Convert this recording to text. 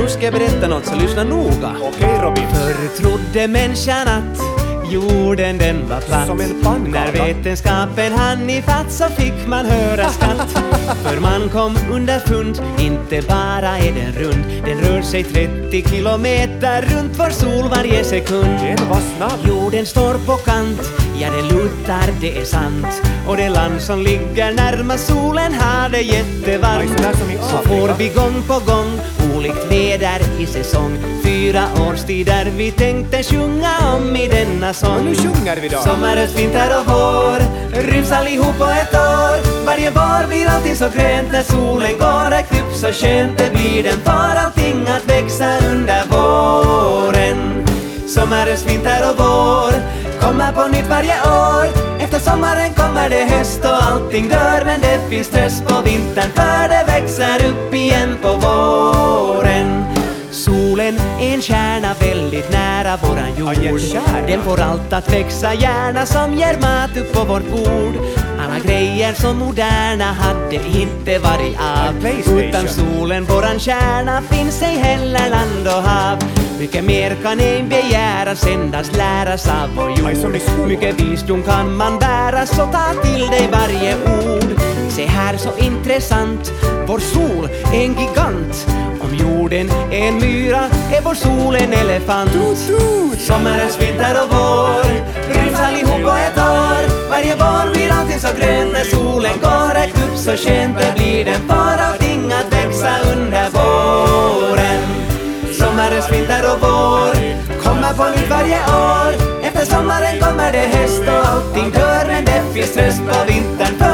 Nu ska jag berätta något, så lyssna noga. Okej, Robin. Förr trodde människan att jorden den var platt. Som en pannkaka. När vetenskapen hann ifatt så fick man höra skatt. För man kom underfund, inte bara är den rund. Den rör sig 30 kilometer runt vår sol varje sekund. Den var snabb. Jorden står på kant, ja det lutar, det är sant. Och det land som ligger närmast solen har det jättevarmt. Så får vi gång på gång olikt väder i säsong. 4 årstider vi tänkte sjunga om i denna sång. Nu sjunger vi då. Sommar, höst, vinter och vår ryms allihop på ett år. Varje vår blir alltid så grönt när solen går. Är kvipp så skönt det blir, den får allting att växa under våren. Sommar, höst, vinter och vår kommer på nytt varje år. Efter sommaren kommer det höst och allting dör. Men det finns tröst på vintern, för det växer upp igen på våren. Solen är en kärna väldigt nära våran jord. Den får allt att växa gärna som ger mat upp på vårt bord. Alla grejer som moderna hade inte varit av. Utan solen, våran kärna, finns ej heller land och hav. Mycket mer kan en begäras, endast läras av vår jord. Mycket visdom kan man bära, så ta till dig varje ord. Se här så intressant, vår sol är en gigant. Om jorden är en myra är vår sol en elefant. Sommarens vinter och vår ryms allihop på ett år. Varje vår blir allting så grön när solen går. Ett upp så skönt det blir, den får allting att växa under våren. Sommarens vinter och vår kommer på nytt varje år. Efter sommaren kommer det höst och allting dör. Men det finns tröst på vintern.